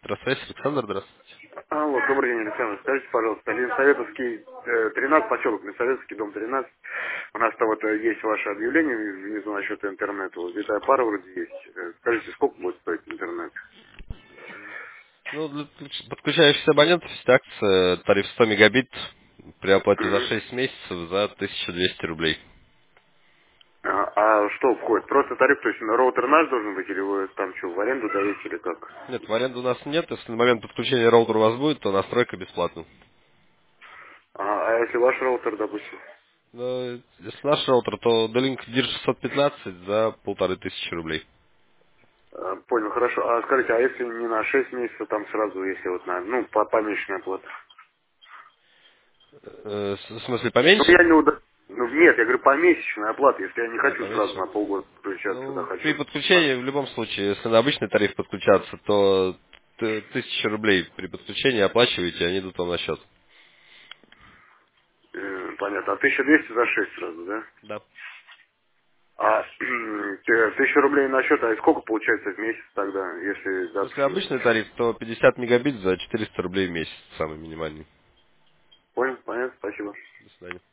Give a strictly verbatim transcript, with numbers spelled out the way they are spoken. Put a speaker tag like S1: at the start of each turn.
S1: Здравствуйте, Александр, здравствуйте.
S2: Алло, добрый день, Александр. Скажите, пожалуйста, Ленсоветовский, э, тринадцать, поселок Ленсоветовский, дом тринадцать. У нас-то вот э, есть ваше объявление внизу насчет интернета. Вот витая пара вроде есть. Э, Скажите, сколько будет стоить интернет?
S1: Ну, для подключ- подключающихся абонентов есть акция, тариф сто мегабит при оплате за
S2: Мгм.
S1: шесть месяцев за тысячу двести рублей.
S2: А, а что входит? Просто тариф, то есть на роутер наш должен быть, или вы там что, в аренду даете, или как?
S1: Нет, в аренду у нас нет, если на момент подключения роутера у вас будет, то настройка бесплатна.
S2: А, а если ваш роутер, допустим?
S1: Но если наш роутер, то D-Link дир шестьсот пятнадцать за полторы тысячи рублей.
S2: Э, Понял, хорошо. А скажите, а если не на шесть месяцев, там сразу, если вот на, ну, по помесячная оплата?
S1: Э, с- В смысле,
S2: Ну,
S1: поменьше?
S2: я не уда... Ну, нет, я говорю, помесячная оплата, если я не
S1: А,
S2: хочу сразу
S1: поменьше.
S2: на полгода подключаться, да,
S1: Ну, при
S2: хочу.
S1: подключении, в любом случае, если на обычный тариф подключаться, то т- тысяча рублей при подключении оплачиваете, они идут вам на счет.
S2: Э, Понятно. А тысяча двести за шесть сразу, да?
S1: Да.
S2: А э, тысяча рублей на счет, а сколько получается в месяц тогда, если,
S1: Если
S2: допустим...
S1: обычный тариф, то пятьдесят мегабит за четыреста рублей в месяц, самый минимальный.
S2: Понял? Понятно? Спасибо.
S1: До свидания.